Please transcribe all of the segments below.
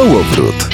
Kołowrót.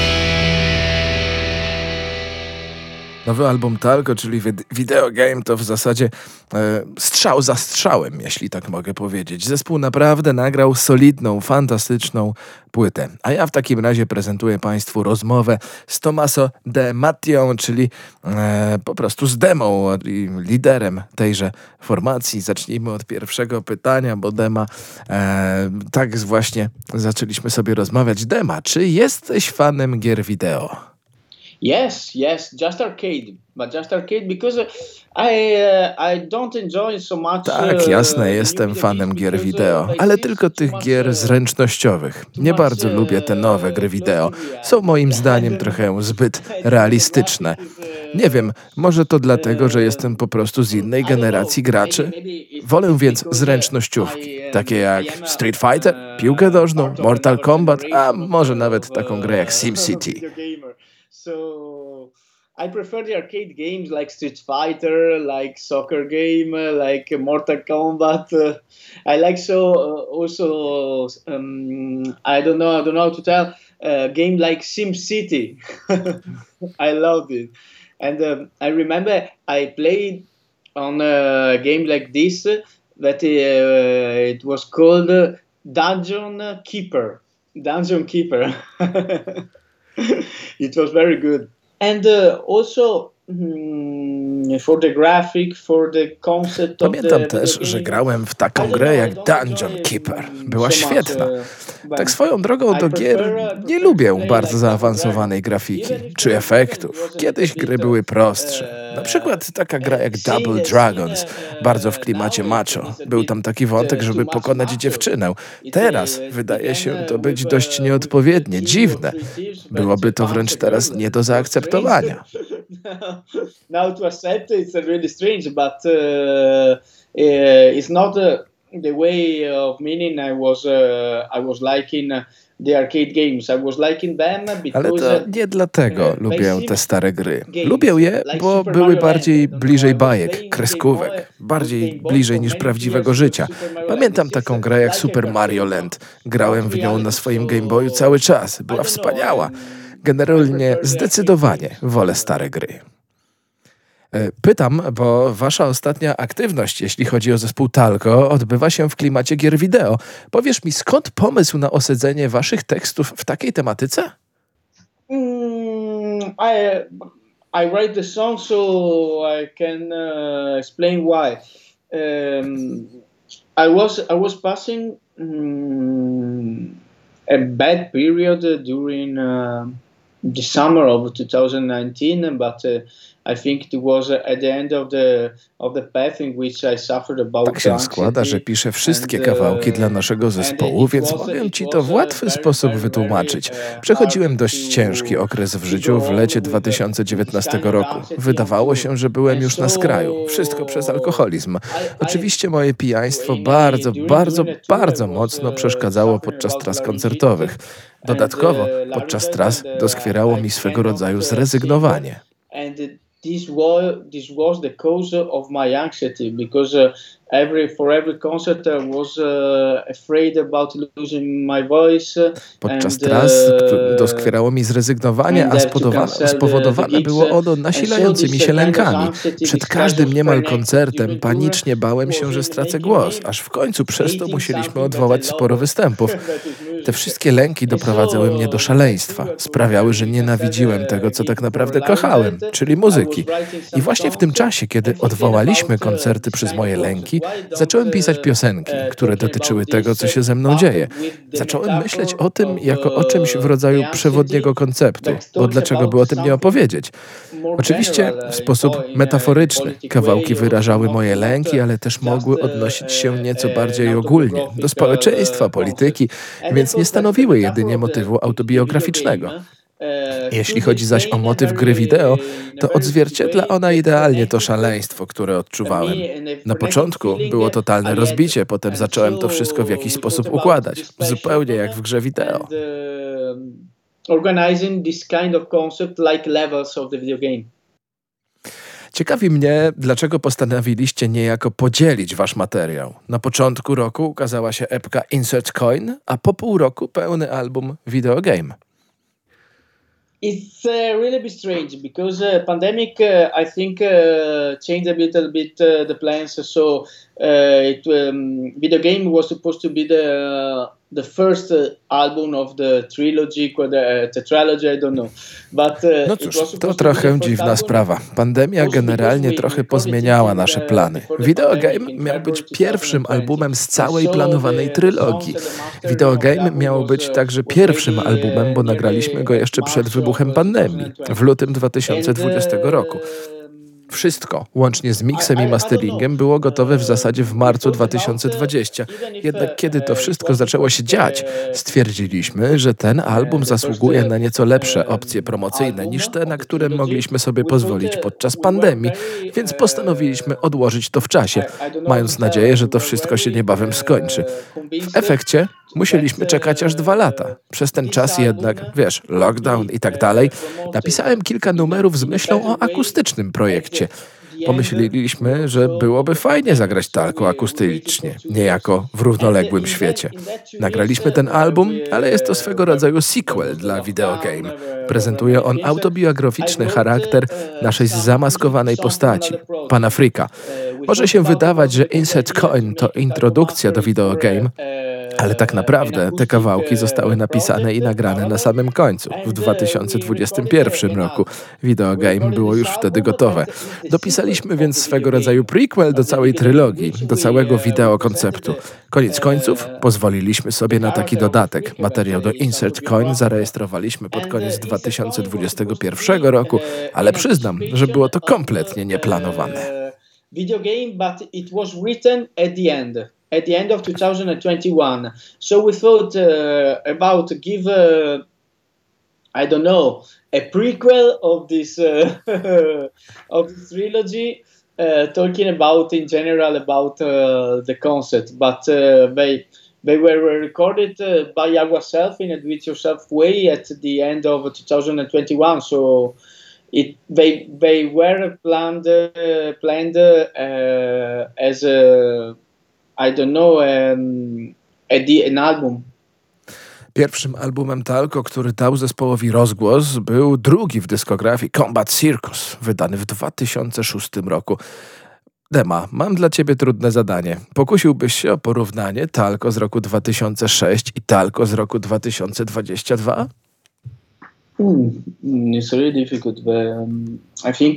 Nowy album Talco, czyli Video Game, to w zasadzie strzał za strzałem, jeśli tak mogę powiedzieć. Zespół naprawdę nagrał solidną, fantastyczną płytę. A ja w takim razie prezentuję Państwu rozmowę z Tommaso De Mattią, czyli po prostu z Demą i liderem tejże formacji. Zacznijmy od pierwszego pytania, bo Dema, tak właśnie zaczęliśmy sobie rozmawiać. Dema, czy jesteś fanem gier wideo? Yes, Just Arcade, but Just Arcade because I don't enjoy so much. Tak, jasne, jestem fanem gier wideo, ale tylko tych gier zręcznościowych. Nie bardzo lubię te nowe gry wideo. Są moim zdaniem trochę zbyt realistyczne. Nie wiem, może to dlatego, że jestem po prostu z innej generacji graczy? Wolę więc zręcznościówki, takie jak Street Fighter, piłkę nożną, Mortal Kombat, a może nawet taką grę jak SimCity. So I prefer the arcade games like Street Fighter, like soccer game, like Mortal Kombat. I like also I don't know how to tell game like SimCity. I loved it, and I remember I played on a game like this that it was called Dungeon Keeper. Dungeon Keeper. It was very good. And also for the graphic, for the concept of Pamiętam też, że grałem w taką grę jak Dungeon Keeper. Była świetna. Tak swoją drogą do gier nie lubię bardzo zaawansowanej grafiki czy efektów. Kiedyś gry były prostsze. Na przykład taka gra jak Double Dragons, bardzo w klimacie macho. Był tam taki wątek, żeby pokonać dziewczynę. Teraz wydaje się to być dość nieodpowiednie, dziwne. Byłoby to wręcz teraz nie do zaakceptowania. Now to accept it's really strange, but it's not the way of meaning I was liking the arcade games. I was liking them because ale to nie dlatego lubię te stare gry. Lubię je, bo były bardziej bliżej bajek, kreskówek, bardziej bliżej niż prawdziwego życia. Pamiętam taką grę jak Super Mario Land. Grałem w nią na swoim Game Boyu cały czas. Była wspaniała. Generalnie zdecydowanie wolę stare gry. Pytam, bo wasza ostatnia aktywność, jeśli chodzi o zespół Talco, odbywa się w klimacie gier wideo. Powiesz mi, skąd pomysł na osadzenie waszych tekstów w takiej tematyce? I write the song so I can explain why. I was passing a bad period during the summer of 2019, but I think it was at the end of the path in which I suffered about. Tak się składa, że piszę wszystkie kawałki dla naszego zespołu, więc mogę ci to w łatwy sposób wytłumaczyć. Przechodziłem dość ciężki okres w życiu w lecie 2019 roku. Wydawało się, że byłem już na skraju. Wszystko przez alkoholizm. Oczywiście moje pijaństwo bardzo mocno przeszkadzało podczas tras koncertowych. Dodatkowo podczas tras doskwierało mi swego rodzaju zrezygnowanie. This was the cause of my anxiety because for every concert I was afraid about losing my voice. Podczas tras doskwierało mi zrezygnowanie, a spowodowane było ono nasilającymi się lękami. Przed każdym niemal koncertem panicznie bałem się, że stracę głos, aż w końcu przez to musieliśmy odwołać sporo występów. Te wszystkie lęki doprowadzały mnie do szaleństwa. Sprawiały, że nienawidziłem tego, co tak naprawdę kochałem, czyli muzyki. I właśnie w tym czasie, kiedy odwołaliśmy koncerty przez moje lęki, zacząłem pisać piosenki, które dotyczyły tego, co się ze mną dzieje. Zacząłem myśleć o tym jako o czymś w rodzaju przewodniego konceptu, bo dlaczego by o tym nie opowiedzieć? Oczywiście w sposób metaforyczny. Kawałki wyrażały moje lęki, ale też mogły odnosić się nieco bardziej ogólnie do społeczeństwa, polityki, więc nie stanowiły jedynie motywu autobiograficznego. Jeśli chodzi zaś o motyw gry wideo, to odzwierciedla ona idealnie to szaleństwo, które odczuwałem. Na początku było totalne rozbicie, potem zacząłem to wszystko w jakiś sposób układać, zupełnie jak w grze wideo. Organizing this kind of concept like levels of the video game. Ciekawi mnie, dlaczego postanowiliście niejako podzielić wasz materiał. Na początku roku ukazała się epka Insert Coin, a po pół roku pełny album Video Game. It's really be strange because pandemic, I think, changed a little bit the plans. So, video game was supposed to be the first album of the trilogy, the tetralogy, I don't know. But No cóż, to trochę dziwna sprawa. Pandemia generalnie trochę pozmieniała nasze plany. Videogame miał być pierwszym albumem z całej planowanej trylogii. Videogame miał być także pierwszym albumem, bo nagraliśmy go jeszcze przed wybuchem pandemii, w lutym 2020 roku. Wszystko, łącznie z miksem i masteringiem, było gotowe w zasadzie w marcu 2020. Jednak kiedy to wszystko zaczęło się dziać, stwierdziliśmy, że ten album zasługuje na nieco lepsze opcje promocyjne niż te, na które mogliśmy sobie pozwolić podczas pandemii, więc postanowiliśmy odłożyć to w czasie, mając nadzieję, że to wszystko się niebawem skończy. W efekcie musieliśmy czekać aż 2 lata. Przez ten czas jednak, wiesz, lockdown i tak dalej, napisałem kilka numerów z myślą o akustycznym projekcie. Pomyśleliśmy, że byłoby fajnie zagrać talko akustycznie, niejako w równoległym świecie. Nagraliśmy ten album, ale jest to swego rodzaju sequel dla videogame. Prezentuje on autobiograficzny charakter naszej zamaskowanej postaci, pana Freaka. Może się wydawać, że Insert Coin to introdukcja do videogame, ale tak naprawdę te kawałki zostały napisane i nagrane na samym końcu, w 2021 roku. Videogame było już wtedy gotowe. Dopisaliśmy więc swego rodzaju prequel do całej trylogii, do całego wideokonceptu. Koniec końców pozwoliliśmy sobie na taki dodatek. Materiał do Insert Coin zarejestrowaliśmy pod koniec 2021 roku, ale przyznam, że było to kompletnie nieplanowane. Video game, but it was written at the end of 2021. So we thought about give, I don't know, a prequel of this of this trilogy, talking about in general about the concept, but they were recorded by ourselves in a do-it-yourself way at the end of 2021. So they were planned as a, I don't know, an album. Pierwszym albumem talko, który dał zespołowi rozgłos, był drugi w dyskografii Combat Circus, wydany w 2006 roku. Dema, mam dla ciebie trudne zadanie. Pokusiłbyś się o porównanie talko z roku 2006 i talko z roku 2022? It's really difficult. I think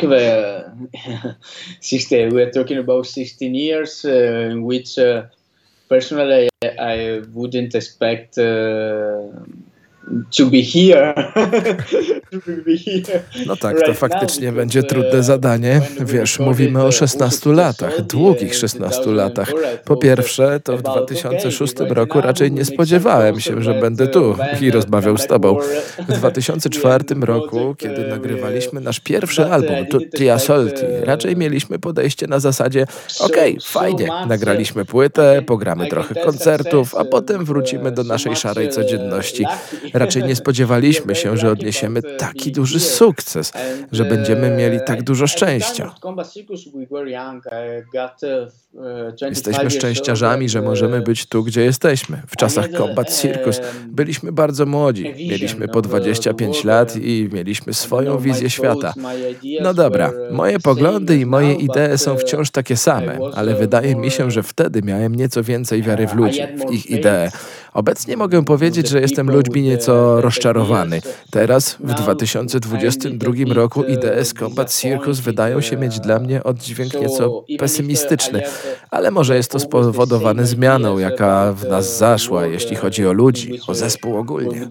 we're talking about 16 years in which personally I wouldn't expect to be here. No tak, to faktycznie będzie trudne zadanie. Wiesz, mówimy o 16 latach, długich 16 latach. Po pierwsze, to w 2006 roku raczej nie spodziewałem się, że będę tu i rozmawiał z tobą. W 2004 roku, kiedy nagrywaliśmy nasz pierwszy album, Tutti Assolti, raczej mieliśmy podejście na zasadzie okej, fajnie, nagraliśmy płytę, pogramy trochę koncertów, a potem wrócimy do naszej szarej codzienności. Raczej nie spodziewaliśmy się, że odniesiemy taki duży sukces, że będziemy mieli tak dużo szczęścia. Jesteśmy szczęściarzami, że możemy być tu, gdzie jesteśmy. W czasach Combat Circus byliśmy bardzo młodzi, mieliśmy po 25 lat i mieliśmy swoją wizję świata. No dobra, moje poglądy i moje idee są wciąż takie same, ale wydaje mi się, że wtedy miałem nieco więcej wiary w ludzi, w ich idee. Obecnie mogę powiedzieć, że jestem ludźmi nieco rozczarowany. Teraz, w 2022 roku, idee z Combat Circus wydają się mieć dla mnie oddźwięk nieco pesymistyczny, ale może jest to spowodowane zmianą, jaka w nas zaszła, jeśli chodzi o ludzi, o zespół ogólnie.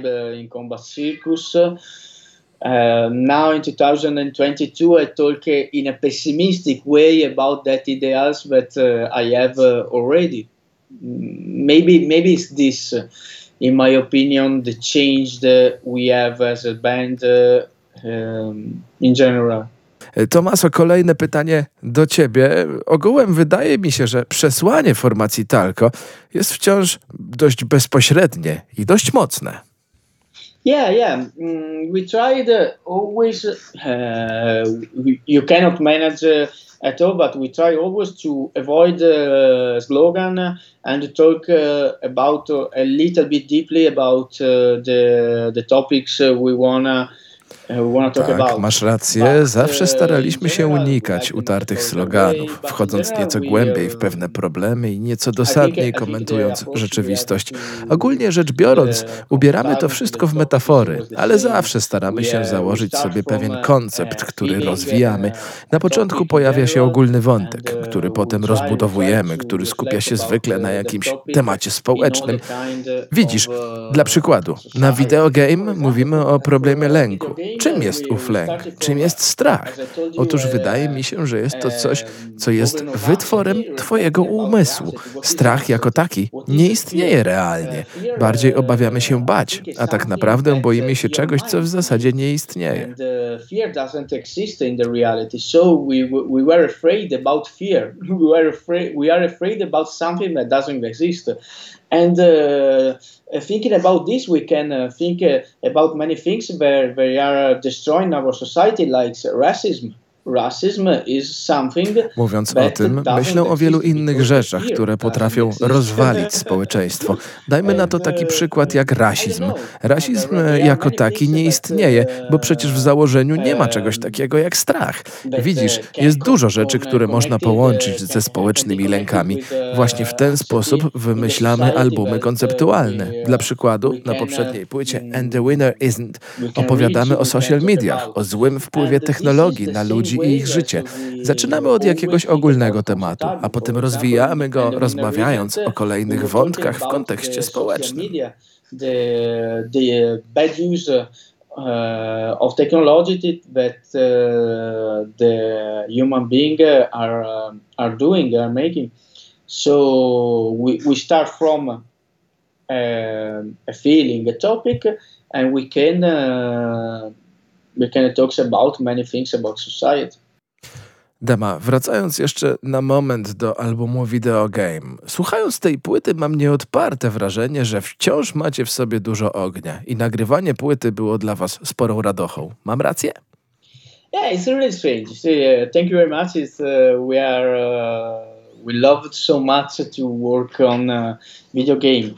Now in 2022 I talk in a pessimistic way about that ideals that I have already. Maybe it's this, in my opinion, the change that we have as a band in general. Tomaso, kolejne pytanie do ciebie. Ogółem wydaje mi się, że przesłanie formacji talko jest wciąż dość bezpośrednie i dość mocne. Yeah. We tried always. You cannot manage at all, but we try always to avoid slogan and talk about a little bit deeply about the topics we wanna Tak, masz rację. Zawsze staraliśmy się unikać utartych sloganów, wchodząc nieco głębiej w pewne problemy i nieco dosadniej komentując rzeczywistość. Ogólnie rzecz biorąc, ubieramy to wszystko w metafory, ale zawsze staramy się założyć sobie pewien koncept, który rozwijamy. Na początku pojawia się ogólny wątek, który potem rozbudowujemy, który skupia się zwykle na jakimś temacie społecznym. Widzisz, dla przykładu, na Videogame mówimy o problemie lęku. Czym jest ów lęk? Czym jest strach? Otóż wydaje mi się, że jest to coś, co jest wytworem twojego umysłu. Strach jako taki nie istnieje realnie. Bardziej obawiamy się bać, a tak naprawdę boimy się czegoś, co w zasadzie nie istnieje. And thinking about this, we can think about many things where they are destroying our society, like racism. Mówiąc o tym, myślę o wielu innych rzeczach, które potrafią rozwalić społeczeństwo. Dajmy na to taki przykład jak rasizm. Rasizm jako taki nie istnieje, bo przecież w założeniu nie ma czegoś takiego jak strach. Widzisz, jest dużo rzeczy, które można połączyć ze społecznymi lękami. Właśnie w ten sposób wymyślamy albumy konceptualne. Dla przykładu, na poprzedniej płycie And the Winner Isn't opowiadamy o social mediach, o złym wpływie technologii na ludzi i ich życie. Zaczynamy od jakiegoś ogólnego tematu, a potem rozwijamy go, rozmawiając o kolejnych wątkach w kontekście społecznym. Of technology that the human being are doing, are making. So we start from a feeling, a topic, and we can talk about many things about society. Dema, wracając jeszcze na moment do albumu Videogame. Słuchając tej płyty mam nieodparte wrażenie, że wciąż macie w sobie dużo ognia i nagrywanie płyty było dla was sporą radochą. Mam rację? Yeah, it's really strange. Thank you very much. We loved so much to work on Videogame.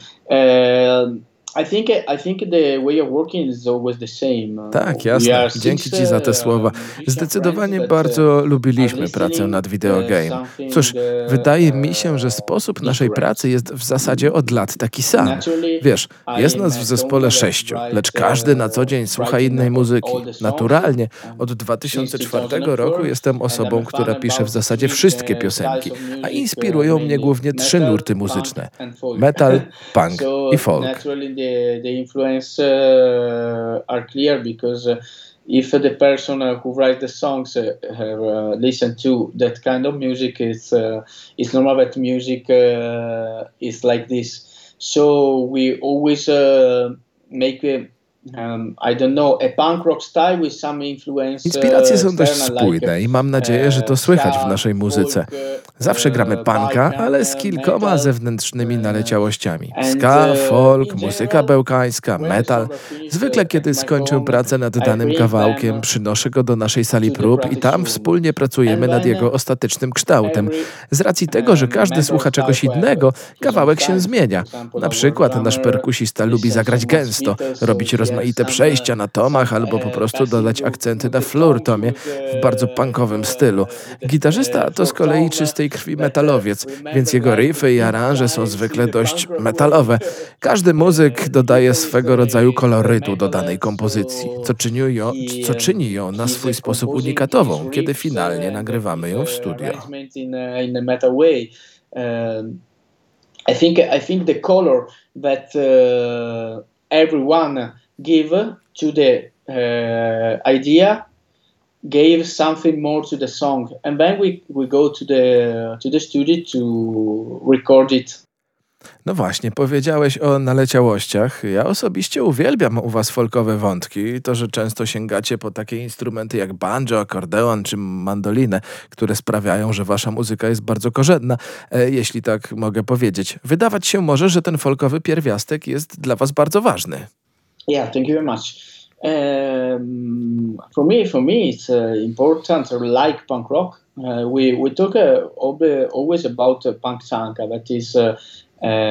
I think the way of working is always the same. Tak, jasne. Dzięki ci za te słowa. Zdecydowanie bardzo lubiliśmy pracę nad Videogame. Cóż, wydaje mi się, że sposób naszej pracy jest w zasadzie od lat taki sam. Wiesz, jest nas w zespole 6, lecz każdy na co dzień słucha innej muzyki. Naturalnie, od 2004 roku jestem osobą, która pisze w zasadzie wszystkie piosenki, a inspirują mnie głównie 3 nurty muzyczne: metal, punk i folk. The influence are clear because if the person who writes the songs listen to that kind of music, it's normal that music is like this. So we always make I don't know, a punk rock style with some influence. Inspiracje są dość spójne i mam nadzieję, że to słychać w naszej muzyce. Zawsze gramy punka, ale z kilkoma zewnętrznymi naleciałościami. Ska, folk, muzyka bełkańska, metal. Zwykle, kiedy skończę pracę nad danym kawałkiem, przynoszę go do naszej sali prób i tam wspólnie pracujemy nad jego ostatecznym kształtem. Z racji tego, że każdy słucha czegoś innego, kawałek się zmienia. Na przykład nasz perkusista lubi zagrać gęsto, robić rozmaite przejścia na tomach albo po prostu dodać akcenty na flurtomie w bardzo punkowym stylu. Gitarzysta to z kolei czystej krwi metalowiec, więc jego riffy i aranże są zwykle dość metalowe. Każdy muzyk dodaje swego rodzaju kolorytu do danej kompozycji, co czyni ją na swój sposób unikatową, kiedy finalnie nagrywamy ją w studio. I think the color that everyone give to the idea gave something more to the song, and then we go to the studio to record it. No właśnie, powiedziałeś o naleciałościach. Ja osobiście uwielbiam u was folkowe wątki. To, że często sięgacie po takie instrumenty jak banjo, akordeon czy mandolinę, które sprawiają, że wasza muzyka jest bardzo korzenna, jeśli tak mogę powiedzieć. Wydawać się może, że ten folkowy pierwiastek jest dla was bardzo ważny. Yeah, thank you very much. For me, it's important. Like punk rock, we talk always about punk song. That is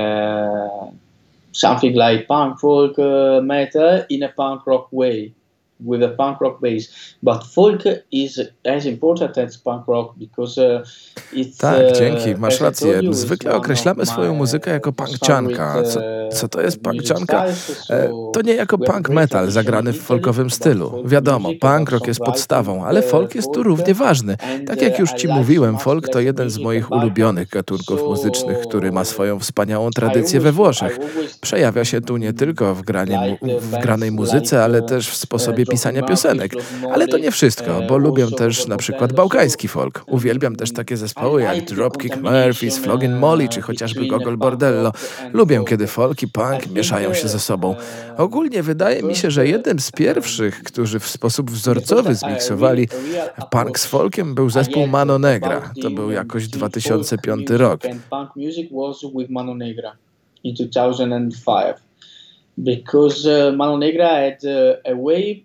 something like punk folk metal in a punk rock way. with a punk rock base, but folk is as important as punk rock because it's Tak, dzięki, masz as I rację. told you, it's Zwykle one of określamy swoją my muzykę jako most punkczanka. favorite Co to jest music punkczanka? styles. So To nie jako we have punk great metal tradition zagrany in w Italy folkowym about stylu. folk Wiadomo, music, punk about rock jest songwriting podstawą, ale folk jest tu folk, równie ważny. and Tak jak już I ci like so mówiłem, much folk to classic jeden z music moich and Balkan. ulubionych gatunków muzycznych, który ma So swoją wspaniałą I tradycję we always Włoszech. Przejawia się tu nie tylko like w granej bands muzyce, ale też w sposobie Dropkick pisania Murphys, piosenek. Los Ale to nie Molly, wszystko, bo lubię also też Robert na przykład Botello. So bałkański folk. Uwielbiam też takie zespoły I jak like the Dropkick Murphys, contamination Flogging Molly czy chociażby between Gogol punk Bordello. rock and Lubię, folk. kiedy folk i I punk think mieszają się ze sobą. the Ogólnie wydaje mi się, że jednym z pierwszych, którzy w sposób wzorcowy zmiksowali punk z folkiem, był zespół Mano Negra. To był jakoś 2005 rok. Punk music was with Mano Negra in 2005 because Mano Negra had a way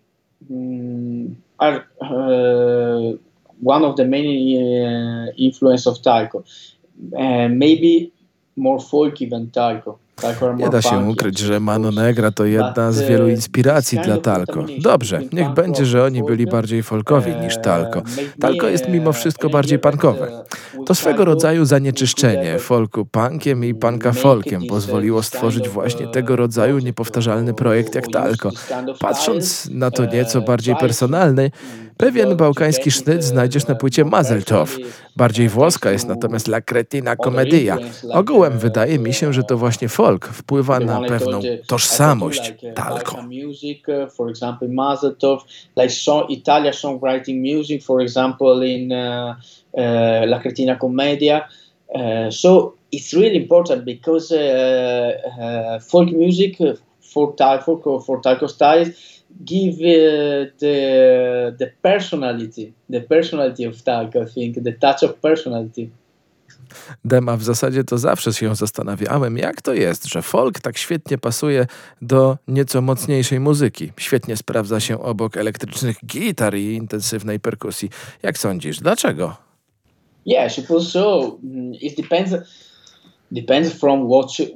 one of the main influence of Taiko, maybe more folky than Taiko. Nie da się ukryć, że Mano Negra to jedna z wielu inspiracji dla Talco. Dobrze, niech będzie, że oni byli bardziej folkowi niż Talco. Talco jest mimo wszystko bardziej punkowe. To swego rodzaju zanieczyszczenie folku punkiem i punka folkiem pozwoliło stworzyć właśnie tego rodzaju niepowtarzalny projekt jak Talco. Patrząc na to nieco bardziej personalny, pewien bałkański sznyt znajdziesz na płycie Mazeltov. Bardziej włoska jest natomiast La Cretina Commedia. Ogółem wydaje mi się, że to właśnie folk wpływa na pewną tożsamość Talco. For example, Mazeltov, like Italian songwriting music, for example, in La Cretina Commedia. So it's really important because folk music for Talco styles give the personality of Talco, I think, the touch of personality. Dema, w zasadzie to zawsze się zastanawiałem, jak to jest, że folk tak świetnie pasuje do nieco mocniejszej muzyki. Świetnie sprawdza się obok elektrycznych gitar i intensywnej perkusji. Jak sądzisz, dlaczego? Yeah, I suppose so. It depends from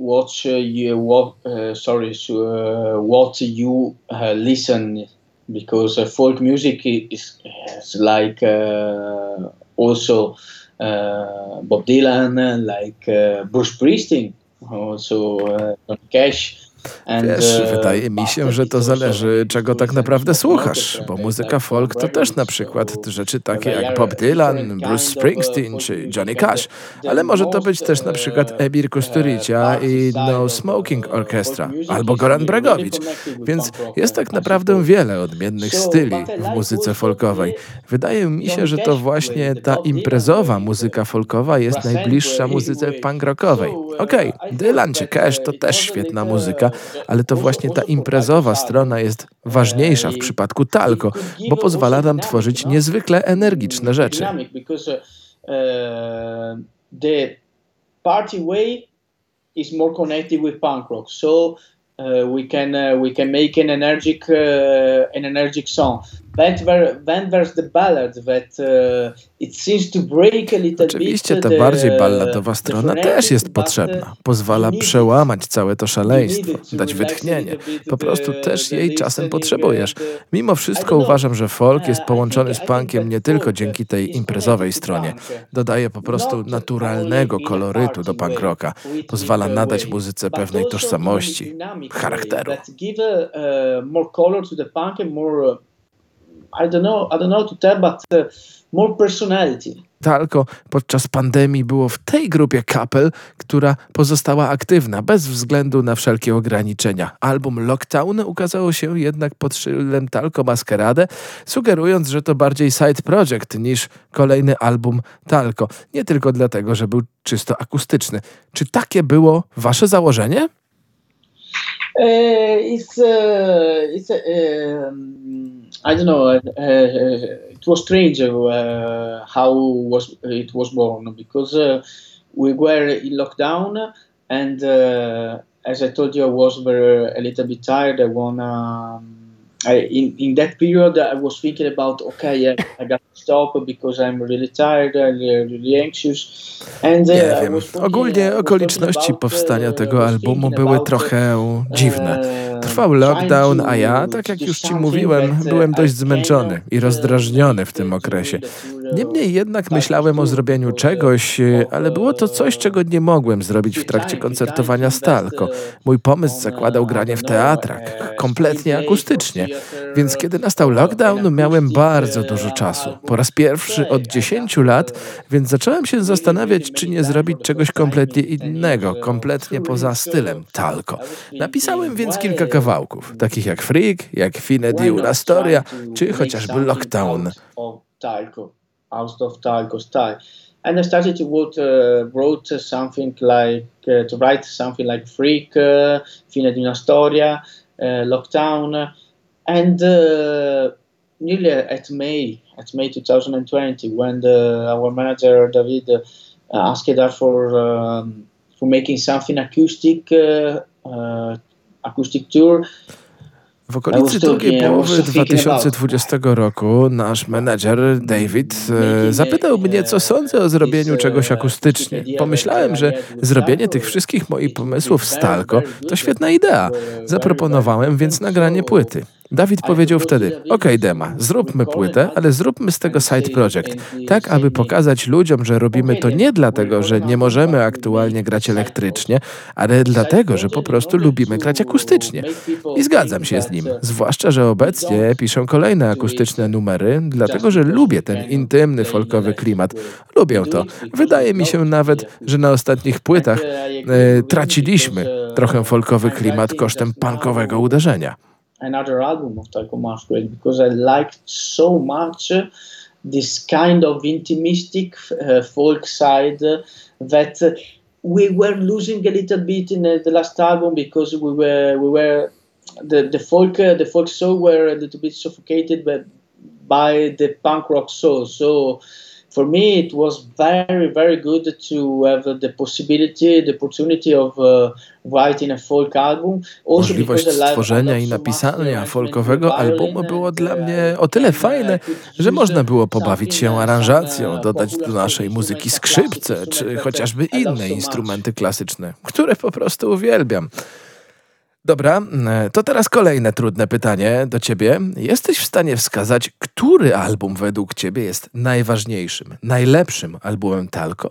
what you listen, because folk music is like also Bob Dylan, like Bruce Springsteen, also Johnny Cash. Wiesz, wydaje mi się, że to zależy, czego tak naprawdę słuchasz, bo muzyka folk to też na przykład rzeczy takie jak Bob Dylan, Bruce Springsteen czy Johnny Cash, ale może to być też na przykład Emir Kusturica i No Smoking Orchestra albo Goran Bregovic, więc jest tak naprawdę wiele odmiennych styli w muzyce folkowej. Wydaje mi się, że to właśnie ta imprezowa muzyka folkowa jest najbliższa muzyce punk rockowej. Okej, Dylan czy Cash to też świetna muzyka, ale to właśnie ta imprezowa strona jest ważniejsza w przypadku Talco, bo pozwala nam tworzyć niezwykle energiczne rzeczy. The party way is more connected with punk rock, so we can make an energetic song. Then there's the ballad that it seems to break a little bit. Oczywiście ta bardziej balladowa strona też jest potrzebna. Pozwala przełamać całe to szaleństwo, dać wytchnienie. Po prostu też jej czasem potrzebujesz. Mimo wszystko uważam, że folk jest połączony z punkiem nie tylko dzięki tej imprezowej stronie. Dodaje po prostu naturalnego kolorytu do punk rocka. Pozwala nadać muzyce pewnej tożsamości, charakteru. I don't know to tell, but more personality. Talco podczas pandemii było w tej grupie kapel, która pozostała aktywna bez względu na wszelkie ograniczenia. Album Lockdown ukazało się jednak pod szyldem Talco Masquerade, sugerując, że to bardziej side project niż kolejny album Talco. Nie tylko dlatego, że był czysto akustyczny. Czy takie było wasze założenie? I don't know. It was strange how it was born, because we were in lockdown, and as I told you, I was a little bit tired. In that period, I was thinking about, I got to stop because I'm really tired, really anxious. And nie wiem. Ogólnie okoliczności powstania tego albumu były trochę dziwne. Trwał lockdown, a ja, tak jak już ci mówiłem, byłem dość zmęczony i rozdrażniony w tym okresie. Niemniej jednak myślałem o zrobieniu czegoś, ale było to coś, czego nie mogłem zrobić w trakcie koncertowania Stalko. Mój pomysł zakładał granie w teatrach, kompletnie akustycznie. Więc kiedy nastał lockdown, miałem bardzo dużo czasu. Po raz pierwszy od 10 lat, więc zacząłem się zastanawiać, czy nie zrobić czegoś kompletnie innego, kompletnie poza stylem Talco. Napisałem więc kilka kawałków, takich jak Freak, jak Fine di una storia, czy chociażby Lockdown. Out of Talco style. And I started to wrote something like, to write something like Freak, Fine di una storia, Lockdown. And nearly at May 2020, when our manager David asked us for making something acoustic tour. W okolicy drugiej połowy 2020 roku nasz menedżer David zapytał mnie, co sądzę o zrobieniu czegoś akustycznie. Pomyślałem, że zrobienie tych wszystkich moich pomysłów w Stalco to świetna idea. Zaproponowałem więc nagranie płyty. Dawid powiedział wtedy: okej, Dema, zróbmy płytę, ale zróbmy z tego side project, tak aby pokazać ludziom, że robimy to nie dlatego, że nie możemy aktualnie grać elektrycznie, ale dlatego, że po prostu lubimy grać akustycznie. I zgadzam się z nim, zwłaszcza, że obecnie piszę kolejne akustyczne numery, dlatego, że lubię ten intymny, folkowy klimat. Lubię to. Wydaje mi się nawet, że na ostatnich płytach traciliśmy trochę folkowy klimat kosztem punkowego uderzenia. Another album of Talco Masquerade, because I liked so much this kind of intimistic folk side that we were losing a little bit in the last album, because we were the folk soul were a little bit suffocated by the punk rock soul. So for me, it was very, very good to have the opportunity of writing a folk album. Możliwość stworzenia i napisania folkowego albumu było dla mnie o tyle fajne, że można było pobawić się aranżacją, dodać do naszej muzyki skrzypce, czy chociażby inne instrumenty klasyczne, które po prostu uwielbiam. Dobra, to teraz kolejne trudne pytanie do ciebie. Jesteś w stanie wskazać, który album według ciebie jest najważniejszym, najlepszym albumem Talco?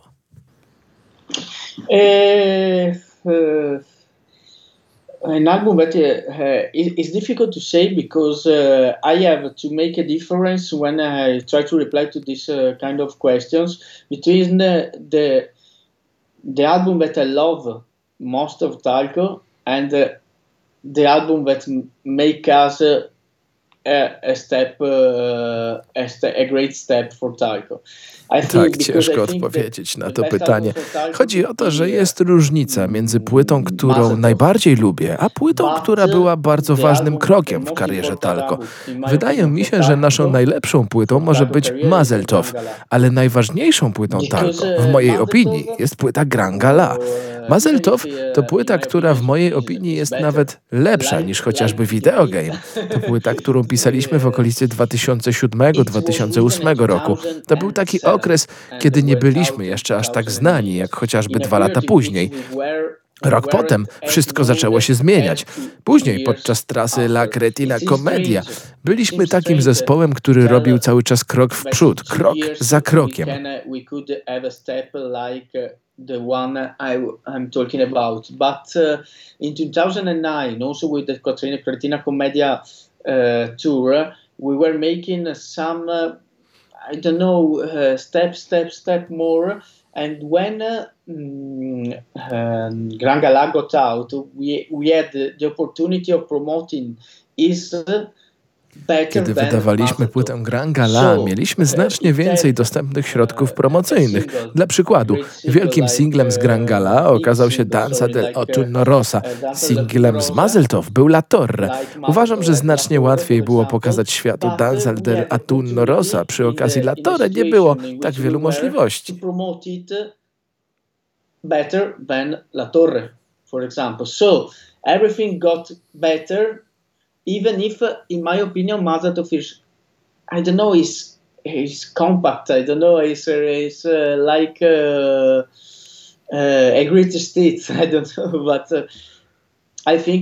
An album that is difficult to say, because I have to make a difference when I try to reply to this kind of questions between the album that I love most of Talco and the album that make us a great step for Talco. Tak, ciężko odpowiedzieć na to pytanie. Chodzi o to, że jest różnica między płytą, którą najbardziej lubię, a płytą, która była bardzo ważnym krokiem w karierze Talco. Wydaje mi się, że naszą najlepszą płytą może być Mazel Tov, ale najważniejszą płytą Talco, w mojej opinii, jest płyta Gran Gala. Mazel Tov to płyta, która w mojej opinii jest nawet lepsza niż chociażby Video Game. To płyta, którą pisaliśmy w okolicy 2007-2008 roku. To był taki okres, kiedy nie byliśmy jeszcze aż tak znani, jak chociażby 2 lata później. Rok potem wszystko zaczęło się zmieniać. Później, podczas trasy La Cretina Commedia, byliśmy takim zespołem, który robił cały czas krok w przód, krok za krokiem. The one I'm talking about. But in 2009, also with the Cretina Commedia tour, we were making some, I don't know, step more. And when Gran Gala got out, we had the opportunity of promoting his. Kiedy wydawaliśmy płytę Gran Gala, mieliśmy znacznie więcej dostępnych środków promocyjnych. Dla przykładu, wielkim singlem z Gran Gala okazał się Danza del Autunno Rosa. Singlem z Mazel Tov był La Torre. Uważam, że znacznie łatwiej było pokazać światu Danza del Autunno Rosa. Przy okazji La Torre nie było tak wielu możliwości. Better than La Torre, for example. So everything got better. Even if, in my opinion, Mazel Tov is, I don't know, is compact. I don't know, is like a great state. I don't know, but I think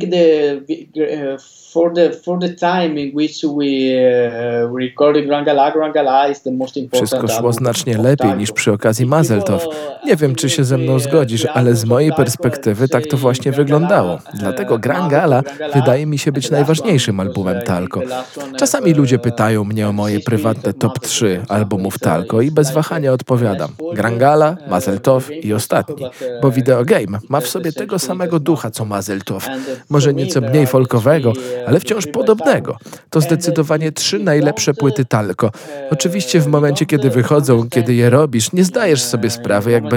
for the time in which we recorded Grangala is the most important. Wszystko szło znacznie lepiej niż przy okazji Mazel Tov. Nie wiem, czy się ze mną zgodzisz, ale z mojej perspektywy tak to właśnie wyglądało. Dlatego Grangala wydaje mi się być najważniejszym albumem Talco. Czasami ludzie pytają mnie o moje prywatne top 3 albumów Talco i bez wahania odpowiadam. Grangala, Mazel Tov i ostatni. Bo Video Game ma w sobie tego samego ducha co Mazel Tov. Może nieco mniej folkowego, ale wciąż podobnego. To zdecydowanie 3 najlepsze płyty Talco. Oczywiście w momencie, kiedy wychodzą, kiedy je robisz, nie zdajesz sobie sprawy, jak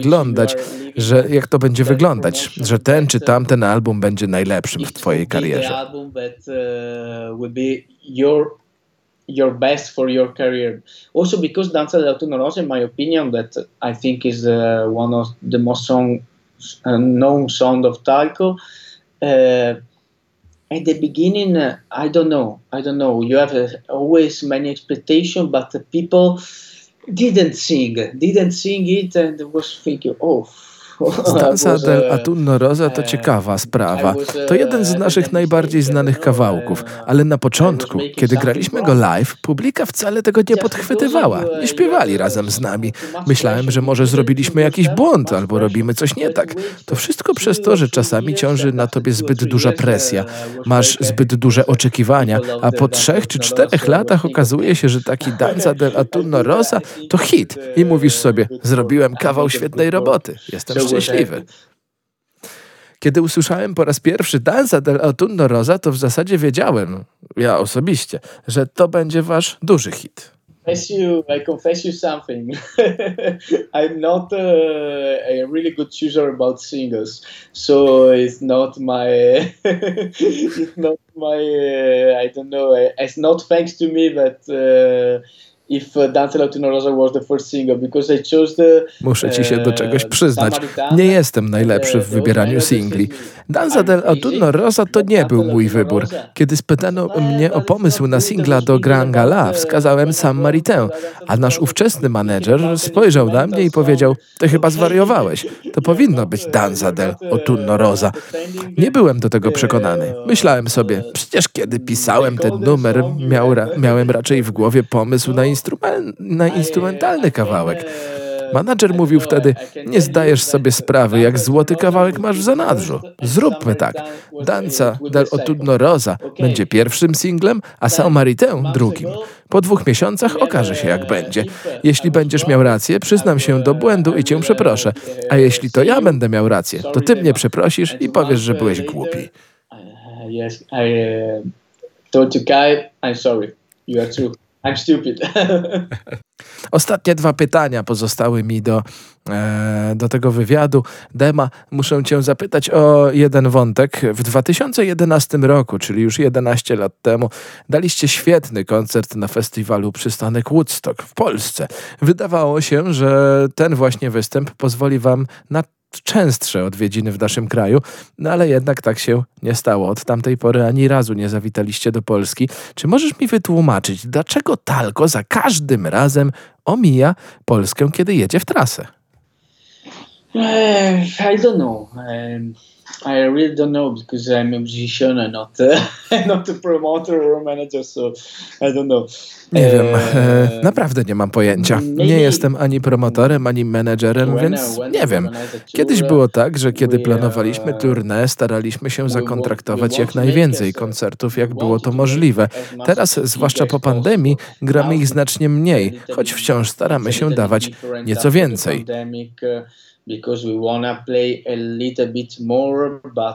to będzie wyglądać, że ten czy tamten album będzie najlepszym w twojej karierze. Your best for your career. Also because Danza dell'Autunno Rosa, in my opinion, that I think is one of the most known song of Talco. At the beginning, I don't know. You have always many expectations, but the people didn't sing it, and was thinking, Danza dell'Autunno Rosa to ciekawa sprawa. To jeden z naszych najbardziej znanych kawałków, ale na początku, kiedy graliśmy go live, publika wcale tego nie podchwytywała. Nie śpiewali razem z nami. Myślałem, że może zrobiliśmy jakiś błąd albo robimy coś nie tak. To wszystko przez to, że czasami ciąży na tobie zbyt duża presja. Masz zbyt duże oczekiwania, a po 3 czy 4 latach okazuje się, że taki Danza dell'Autunno Rosa to hit. I mówisz sobie, zrobiłem kawał świetnej roboty. Jestem szczęśliwy. Kiedy usłyszałem po raz pierwszy Danza dell'Autunno Rosa, to w zasadzie wiedziałem, ja osobiście, że to będzie wasz duży hit. I confess you something. I'm not a really good chooser about singles, so it's not my, I don't know. It's not thanks to me that. If Danza dell'Autunno Rosa was the first single, because I chose the. Muszę ci się do czegoś przyznać. Nie jestem najlepszy w wybieraniu singli. Danza dell'Autunno Rosa to nie był mój wybór. Kiedy spytano mnie o pomysł na singla do Grangala, wskazałem Sammaritę, a nasz ówczesny menedżer spojrzał na mnie i powiedział: ty chyba zwariowałeś. To powinno być Danza dell'Autunno Rosa. Nie byłem do tego przekonany. Myślałem sobie, przecież kiedy pisałem ten numer, miałem raczej w głowie pomysł na instrumentalny kawałek. Menadżer mówił wtedy: nie zdajesz sobie sprawy, jak złoty kawałek masz w zanadrzu. Zróbmy tak. Danza dell'Autunno Rosa będzie pierwszym singlem, a Sammaritę drugim. Po 2 miesiącach okaże się, jak będzie. Jeśli będziesz miał rację, przyznam się do błędu i cię przeproszę. A jeśli to ja będę miał rację, to ty mnie przeprosisz i powiesz, że byłeś głupi. Yes, I told you, Kai, I'm sorry. You are true. I'm stupid. Ostatnie 2 pytania pozostały mi do tego wywiadu. Dema, muszę cię zapytać o jeden wątek. W 2011 roku, czyli już 11 lat temu, daliście świetny koncert na festiwalu Przystanek Woodstock w Polsce. Wydawało się, że ten właśnie występ pozwoli wam na częstsze odwiedziny w naszym kraju, no ale jednak tak się nie stało. Od tamtej pory ani razu nie zawitaliście do Polski. Czy możesz mi wytłumaczyć, dlaczego Talco za każdym razem omija Polskę, kiedy jedzie w trasę? I don't know. I really don't know, because I'm a musician and not a promoter or manager, so I don't know. Nie wiem, naprawdę nie mam pojęcia. Nie jestem ani promotorem, ani menedżerem, więc nie wiem. Kiedyś było tak, że kiedy planowaliśmy tournée, staraliśmy się zakontraktować jak najwięcej koncertów, jak było to możliwe. Teraz, zwłaszcza po pandemii, gramy ich znacznie mniej, choć wciąż staramy się dawać nieco więcej. Because we wanna play a little bit more, but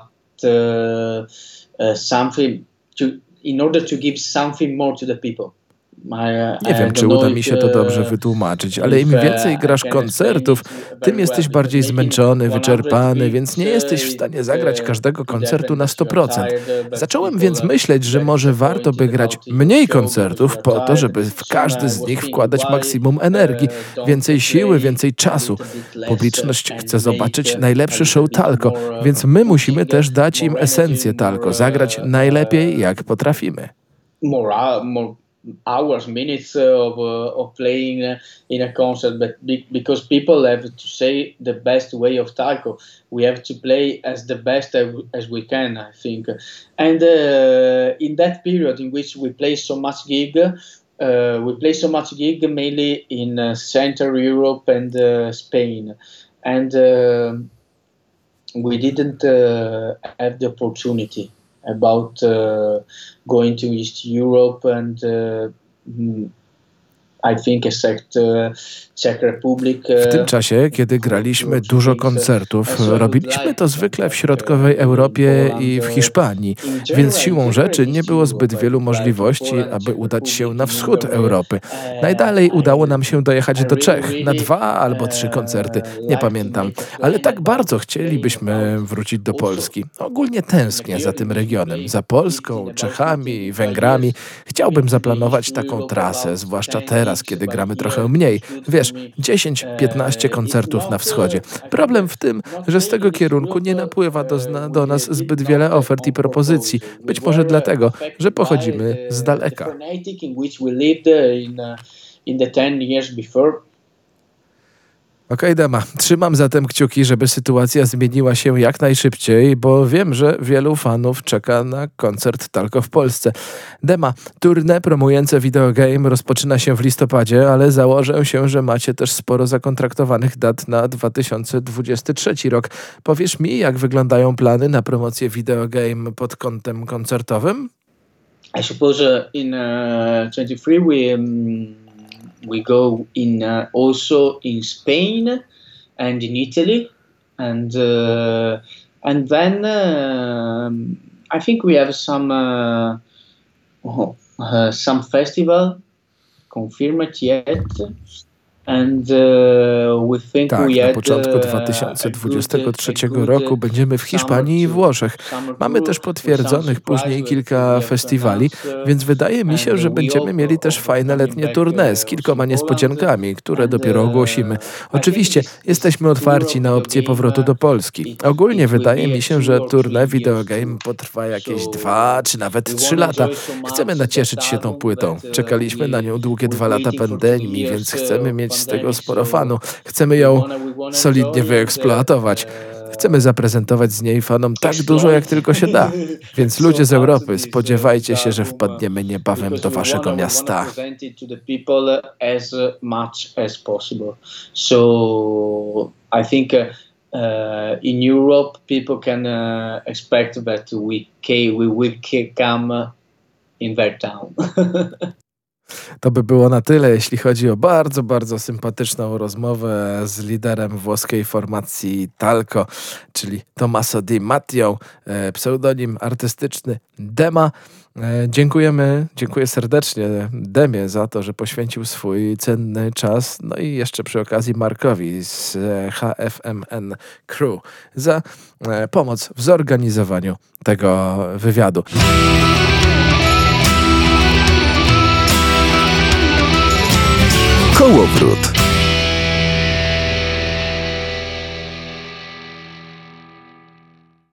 in order to give something more to the people. Nie wiem, czy uda mi się to dobrze wytłumaczyć, ale im więcej grasz koncertów, tym jesteś bardziej zmęczony, wyczerpany, więc nie jesteś w stanie zagrać każdego koncertu na 100%. Zacząłem więc myśleć, że może warto by grać mniej koncertów po to, żeby w każdy z nich wkładać maksimum energii, więcej siły, więcej czasu. Publiczność chce zobaczyć najlepszy show Talco, więc my też dać im esencję Talco, zagrać najlepiej jak potrafimy. hours, minutes of playing in a concert, but because people have to say the best way of taiko, we have to play as the best as we can, I think. And in that period in which we play so much gig mainly in Central Europe and Spain, and we didn't have the opportunity about going to East Europe and I think except Czech Republic. W tym czasie, kiedy graliśmy dużo koncertów, robiliśmy to zwykle w środkowej Europie i w Hiszpanii, więc siłą rzeczy nie było zbyt wielu możliwości, aby udać się na wschód Europy. Najdalej udało nam się dojechać do Czech na 2 albo 3 koncerty, nie pamiętam, ale tak bardzo chcielibyśmy wrócić do Polski. Ogólnie tęsknię za tym regionem, za Polską, Czechami, Węgrami. Chciałbym zaplanować taką trasę, zwłaszcza teraz, kiedy gramy trochę mniej. Wiesz, 10-15 koncertów na wschodzie. Problem w tym, że z tego kierunku nie napływa do nas zbyt wiele ofert i propozycji. Być może dlatego, że pochodzimy z daleka. Okej, Dema, trzymam zatem kciuki, żeby sytuacja zmieniła się jak najszybciej, bo wiem, że wielu fanów czeka na koncert Talco w Polsce. Dema, tournée promujące Videogame rozpoczyna się w listopadzie, ale założę się, że macie też sporo zakontraktowanych dat na 2023 rok. Powiesz mi, jak wyglądają plany na promocję Videogame pod kątem koncertowym? I suppose in 23 we go in also in Spain and in Italy, and then I think we have some festival confirmed yet. And we think tak, na początku 2023 roku będziemy w Hiszpanii i Włoszech. Mamy też potwierdzonych później kilka festiwali, więc wydaje mi się, że będziemy mieli też fajne letnie tournée z kilkoma niespodziankami, które dopiero ogłosimy. Oczywiście jesteśmy otwarci na opcję powrotu do Polski. Ogólnie wydaje mi się, że tournée Videogame potrwa jakieś 2 czy nawet 3 lata. Chcemy nacieszyć się tą płytą. Czekaliśmy na nią długie 2 lata pandemii, więc chcemy mieć z tego sporo fanu. Chcemy ją solidnie wyeksploatować. Chcemy zaprezentować z niej fanom tak dużo, jak tylko się da. Więc ludzie z Europy, spodziewajcie się, że wpadniemy niebawem do waszego miasta. So I think in Europe people can expect that we will come in their town. To by było na tyle, jeśli chodzi o bardzo, bardzo sympatyczną rozmowę z liderem włoskiej formacji Talco, czyli Tommaso Di Matteo, pseudonim artystyczny Dema. Dziękuję serdecznie Demie za to, że poświęcił swój cenny czas, no i jeszcze przy okazji Markowi z HFMN Crew za pomoc w zorganizowaniu tego wywiadu. Kołowrót.